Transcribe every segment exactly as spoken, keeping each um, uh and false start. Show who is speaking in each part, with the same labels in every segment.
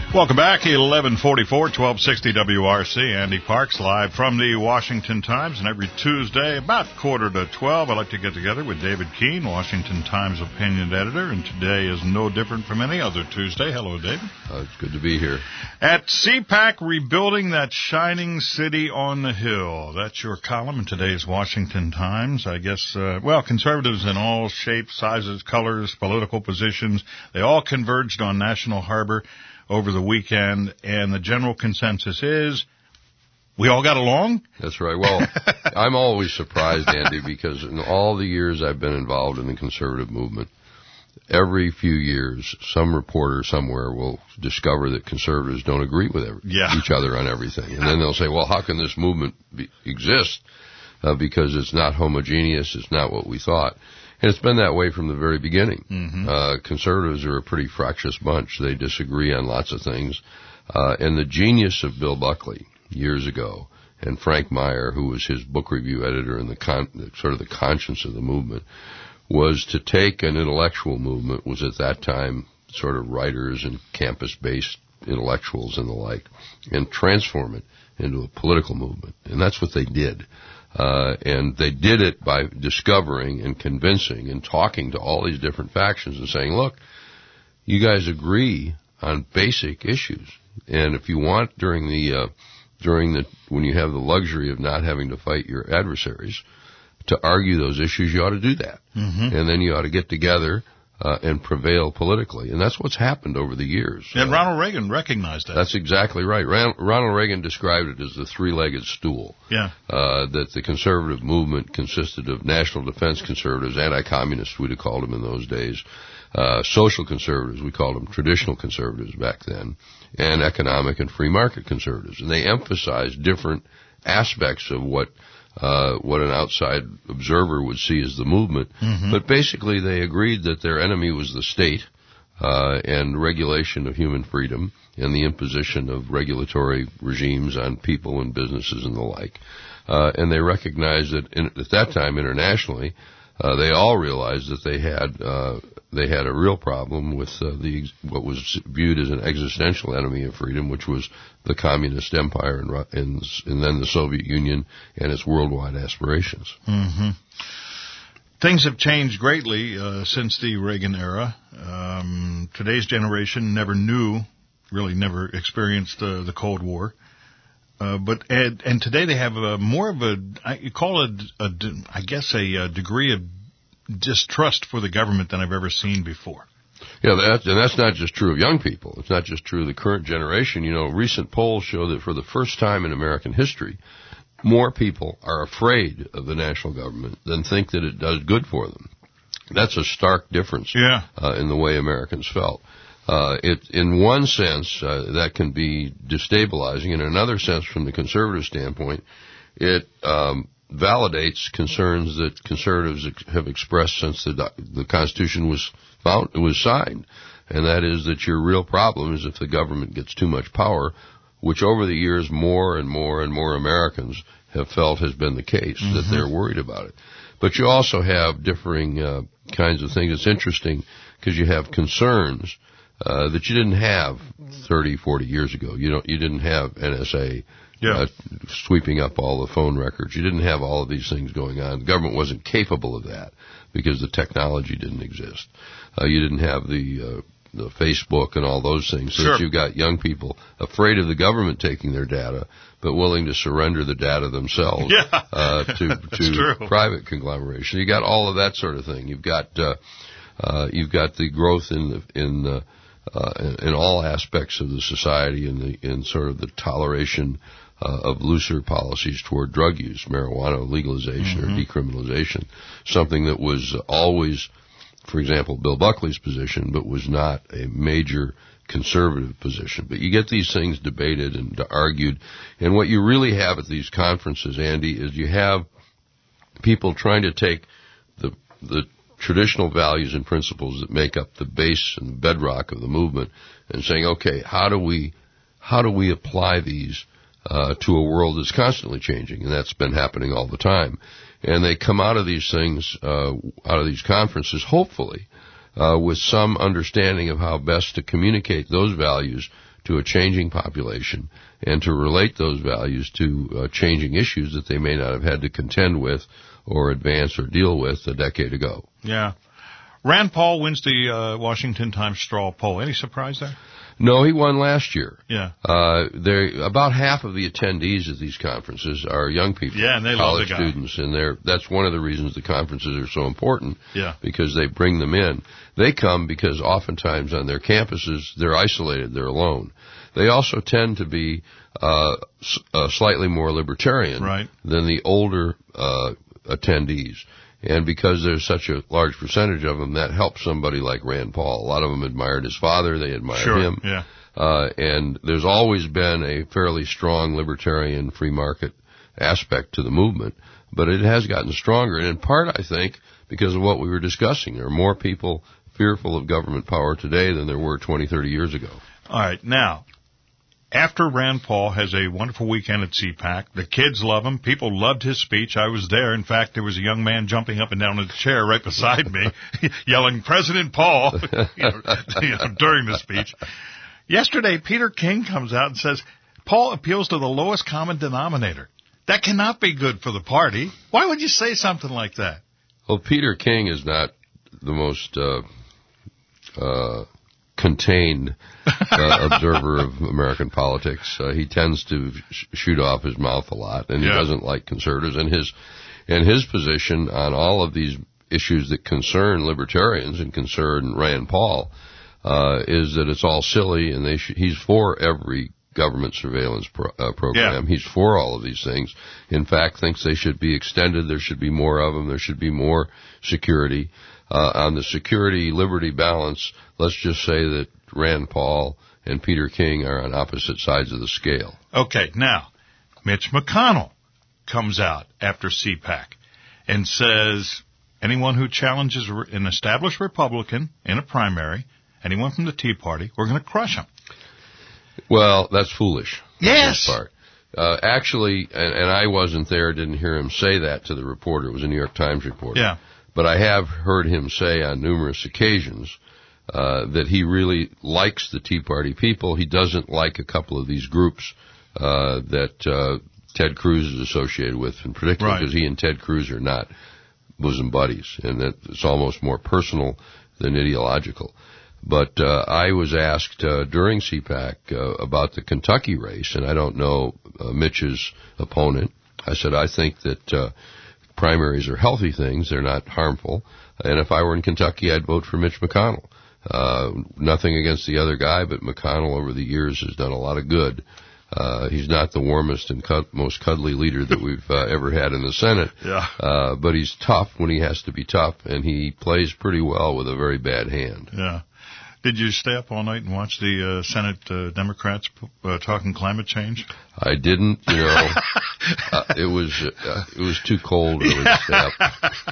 Speaker 1: Welcome back, eleven forty-four, twelve sixty W R C. Andy Parks live from the Washington Times. And every Tuesday, about quarter to twelve, I like to get together with David Keene, Washington Times opinion editor. And today is no different from any other Tuesday. Hello, David.
Speaker 2: Uh, it's good to be here.
Speaker 1: At C PAC, rebuilding that shining city on the hill. That's your column in today's Washington Times. I guess, uh, well, conservatives in all shapes, sizes, colors, political positions, they all converged on National Harbor over the weekend, and the general consensus is we all got along?
Speaker 2: That's right. Well, I'm always surprised, Andy, because in all the years I've been involved in the conservative movement, every few years, some reporter somewhere will discover that conservatives don't agree with every,
Speaker 1: yeah.
Speaker 2: each other on everything. And then they'll say, well, how can this movement be, exist? Uh, because it's not homogeneous, it's not what we thought. And it's been that way from the very beginning. Mm-hmm. Uh, conservatives are a pretty fractious bunch. They disagree on lots of things. Uh, and the genius of Bill Buckley years ago and Frank Meyer, who was his book review editor and the con- sort of the conscience of the movement, was to take an intellectual movement, was at that time sort of writers and campus-based intellectuals and the like, and transform it into a political movement. And that's what they did. Uh, and they did it by discovering and convincing and talking to all these different factions and saying, look, you guys agree on basic issues. And if you want during the, uh, during the, when you have the luxury of not having to fight your adversaries to argue those issues, you ought to do that. Mm-hmm. And then you ought to get together Uh, and prevail politically. And that's what's happened over the years.
Speaker 1: And
Speaker 2: uh,
Speaker 1: Ronald Reagan recognized that.
Speaker 2: That's exactly right. Ron- Ronald Reagan described it as the three-legged stool.
Speaker 1: Yeah.
Speaker 2: Uh, that the conservative movement consisted of national defense conservatives, anti-communists, we'd have called them in those days, uh, social conservatives, we called them traditional conservatives back then, and economic and free market conservatives. And they emphasized different aspects of what Uh, what an outside observer would see as the movement. Mm-hmm. But basically they agreed that their enemy was the state, uh, and regulation of human freedom and the imposition of regulatory regimes on people and businesses and the like. Uh, and they recognized that in, at that time internationally, uh, they all realized that they had, uh, they had a real problem with, uh, the, what was viewed as an existential enemy of freedom, which was the communist empire and, and, and then the Soviet Union and its worldwide aspirations.
Speaker 1: Mm-hmm. Things have changed greatly, uh, since the Reagan era. Um, today's generation never knew, really never experienced, uh, the Cold War. Uh, but, and, and today they have a, more of a, I you call it, a, I guess, a, a degree of distrust for the government than I've ever seen before.
Speaker 2: Yeah, that's, and that's not just true of young people. It's not just true of the current generation. You know, recent polls show that for the first time in American history, more people are afraid of the national government than think that it does good for them. That's a stark difference
Speaker 1: yeah.
Speaker 2: uh, in the way Americans felt. Uh, it, in one sense, uh, that can be destabilizing. In another sense, from the conservative standpoint, it um, validates concerns that conservatives ex- have expressed since the the Constitution was found, was signed, and that is that your real problem is if the government gets too much power, which over the years more and more and more Americans have felt has been the case, mm-hmm. that they're worried about it. But you also have differing uh, kinds of things. It's interesting because you have concerns Uh, that you didn't have thirty, forty years ago. You don't, you didn't have N S A
Speaker 1: yeah.
Speaker 2: uh, sweeping up all the phone records. You didn't have all of these things going on. The government wasn't capable of that because the technology didn't exist. Uh, you didn't have the, uh, the Facebook and all those things. So
Speaker 1: sure.
Speaker 2: that you've got young people afraid of the government taking their data, but willing to surrender the data themselves,
Speaker 1: yeah.
Speaker 2: uh, to, to
Speaker 1: true.
Speaker 2: private conglomeration. You got all of that sort of thing. You've got, uh, uh, you've got the growth in the, in the, Uh, in, in all aspects of the society and the, in sort of the toleration uh, of looser policies toward drug use, marijuana legalization mm-hmm. or decriminalization, something that was always, for example, Bill Buckley's position, but was not a major conservative position. But you get these things debated and argued, and what you really have at these conferences, Andy, is you have people trying to take the the traditional values and principles that make up the base and the bedrock of the movement and saying, okay, how do we, how do we apply these, uh, to a world that's constantly changing? And that's been happening all the time. And they come out of these things, uh, out of these conferences, hopefully, uh, with some understanding of how best to communicate those values to a changing population and to relate those values to uh, changing issues that they may not have had to contend with or advance or deal with a decade ago.
Speaker 1: Yeah. Rand Paul wins the uh, Washington Times straw poll. Any surprise there?
Speaker 2: No, he won last year.
Speaker 1: Yeah.
Speaker 2: Uh, there, about half of the attendees at these conferences are young people.
Speaker 1: Yeah, and they
Speaker 2: college
Speaker 1: love the guy.
Speaker 2: students, and they're, that's one of the reasons the conferences are so important.
Speaker 1: Yeah.
Speaker 2: Because they bring them in. They come because oftentimes on their campuses, they're isolated, they're alone. They also tend to be, uh, uh slightly more libertarian
Speaker 1: right.
Speaker 2: than the older, uh, attendees. And because there's such a large percentage of them, that helps somebody like Rand Paul. A lot of them admired his father. They admired
Speaker 1: sure,
Speaker 2: him.
Speaker 1: Yeah.
Speaker 2: Uh, and there's always been a fairly strong libertarian free market aspect to the movement, but it has gotten stronger. And in part, I think, because of what we were discussing. There are more people fearful of government power today than there were twenty, thirty years ago.
Speaker 1: All right. Now, after Rand Paul has a wonderful weekend at C PAC, the kids love him. People loved his speech. I was there. In fact, there was a young man jumping up and down in the chair right beside me, yelling, President Paul, you know, you know, during the speech. Yesterday, Peter King comes out and says, Paul appeals to the lowest common denominator. That cannot be good for the party. Why would you say something like that?
Speaker 2: Well, Peter King is not the most uh, uh, contained uh, observer of American politics. Uh, he tends to sh- shoot off his mouth a lot, and he
Speaker 1: yeah.
Speaker 2: doesn't like conservatives. And his and his position on all of these issues that concern libertarians and concern Rand Paul uh, is that it's all silly, and they sh- he's for every government surveillance pro- uh, program.
Speaker 1: Yeah.
Speaker 2: He's for all of these things. In fact, thinks they should be extended. There should be more of them. There should be more security. Uh, on the security-liberty balance, let's just say that Rand Paul and Peter King are on opposite sides of the scale.
Speaker 1: Okay, now, Mitch McConnell comes out after C PAC and says anyone who challenges an established Republican in a primary, anyone from the Tea Party, we're going to crush them.
Speaker 2: Well, that's foolish.
Speaker 1: Yes.
Speaker 2: On his part. Uh, actually, and, and I wasn't there, didn't hear him say that to the reporter. It was a New York Times reporter.
Speaker 1: Yeah.
Speaker 2: But I have heard him say on numerous occasions uh, that he really likes the Tea Party people. He doesn't like a couple of these groups uh, that uh, Ted Cruz is associated with, in particular because right. he and Ted Cruz are not bosom buddies, and that it's almost more personal than ideological. But uh, I was asked uh, during C PAC uh, about the Kentucky race, and I don't know uh, Mitch's opponent. I said, I think that uh, primaries are healthy things. They're not harmful. And if I were in Kentucky, I'd vote for Mitch McConnell. Uh, nothing against the other guy, but McConnell over the years has done a lot of good. Uh, he's not the warmest and cud- most cuddly leader that we've uh, ever had in the Senate.
Speaker 1: Yeah.
Speaker 2: Uh, but he's tough when he has to be tough, and he plays pretty well with a very bad hand.
Speaker 1: Yeah. Did you stay up all night and watch the uh, Senate uh, Democrats uh, talking climate change?
Speaker 2: I didn't. You know, uh, it was uh, it was too cold really to stay up.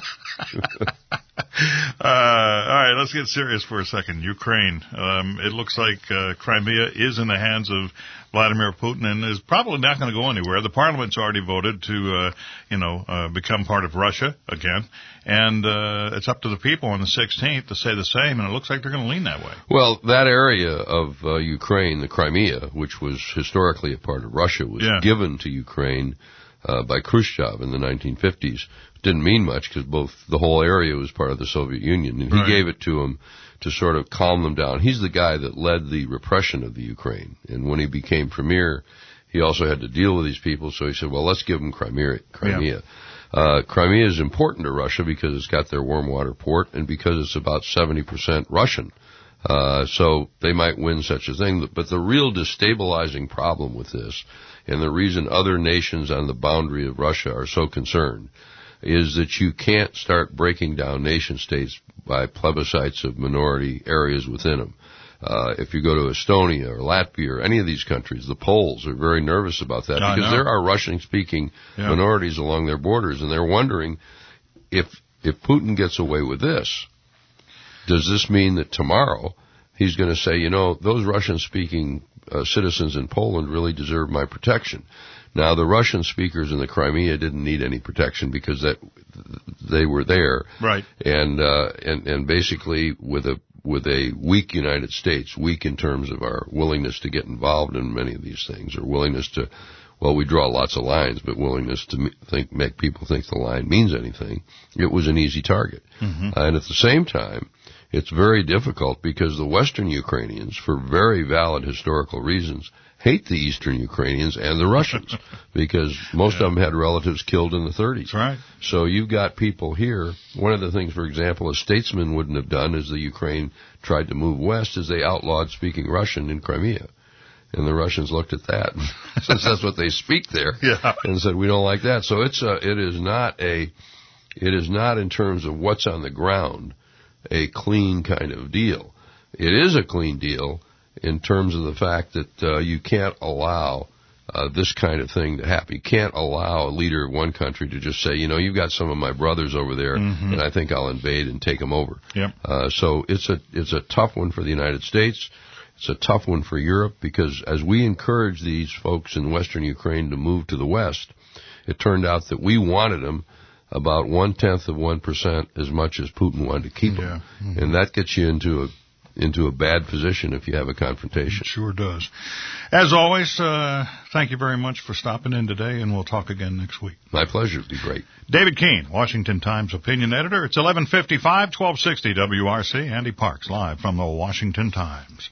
Speaker 1: uh, all right, let's get serious for a second. Ukraine. Um, it looks like uh, Crimea is in the hands of Vladimir Putin and is probably not going to go anywhere. The parliament's already voted to, uh, you know, uh, become part of Russia again. And uh, it's up to the people on the sixteenth to say the same, and it looks like they're going to lean that way.
Speaker 2: Well, that area of uh, Ukraine, the Crimea, which was historically a part of Russia, was
Speaker 1: yeah.
Speaker 2: given to Ukraine uh, by Khrushchev in the nineteen fifties. Didn't mean much because both the whole area was part of the Soviet Union, and he
Speaker 1: right.
Speaker 2: gave it to him to sort of calm them down. He's the guy that led the repression of the Ukraine, and when he became premier, he also had to deal with these people, so he said, well, let's give them Crimea. Crimea. Yeah. Uh, Crimea is important to Russia because it's got their warm water port and because it's about seventy percent Russian. Uh, so they might win such a thing. But the real destabilizing problem with this, and the reason other nations on the boundary of Russia are so concerned, is that you can't start breaking down nation states by plebiscites of minority areas within them. Uh, if you go to Estonia or Latvia or any of these countries, the Poles are very nervous about that
Speaker 1: I
Speaker 2: because
Speaker 1: know.
Speaker 2: there are Russian-speaking yeah. minorities along their borders, and they're wondering if if Putin gets away with this, does this mean that tomorrow he's going to say, you know, those Russian-speaking uh, citizens in Poland really deserve my protection? Now, the Russian speakers in the Crimea didn't need any protection because that they were there,
Speaker 1: right?
Speaker 2: And uh, and and basically, with a with a weak United States, weak in terms of our willingness to get involved in many of these things, or willingness to, well, we draw lots of lines, but willingness to think, make people think the line means anything, it was an easy target. Mm-hmm. Uh, and at the same time, it's very difficult because the Western Ukrainians, for very valid historical reasons, hate the Eastern Ukrainians and the Russians because most yeah. of them had relatives killed in the thirties.
Speaker 1: That's right.
Speaker 2: So you've got people here. One of the things, for example, a statesman wouldn't have done as the Ukraine tried to move west is they outlawed speaking Russian in Crimea. And the Russians looked at that, since that's what they speak there,
Speaker 1: yeah.
Speaker 2: and said, we don't like that. So it's a, it is not a, it is not in terms of what's on the ground a clean kind of deal. It is a clean deal in terms of the fact that uh, you can't allow uh, this kind of thing to happen. You can't allow a leader of one country to just say, you know, you've got some of my brothers over there, mm-hmm. and I think I'll invade and take them over.
Speaker 1: Yep.
Speaker 2: Uh, so it's a it's a tough one for the United States. It's a tough one for Europe because as we encourage these folks in Western Ukraine to move to the West, it turned out that we wanted them about one-tenth of one percent as much as Putin wanted to keep them.
Speaker 1: Yeah. Mm-hmm.
Speaker 2: And that gets you into a into a bad position if you have a confrontation.
Speaker 1: It sure does. As always, uh, thank you very much for stopping in today, and we'll talk again next week.
Speaker 2: My pleasure. It'd be great.
Speaker 1: David Keene, Washington Times opinion editor. It's eleven fifty-five, twelve sixty W R C. Andy Parks, live from the Washington Times.